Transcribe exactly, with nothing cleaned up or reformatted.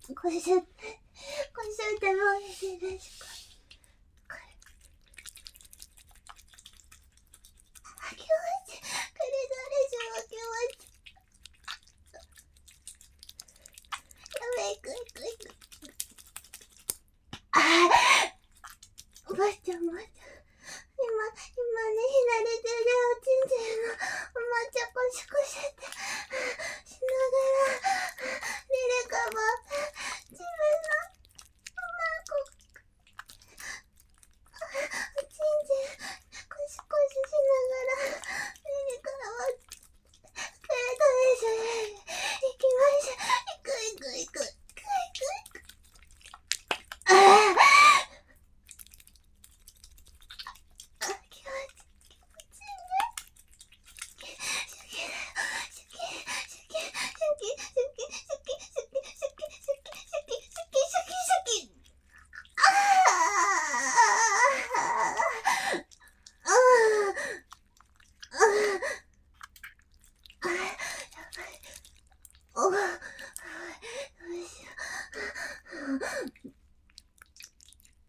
これじゃ、これじゃダメですか。これ。開けます。これどれじゃ開けます。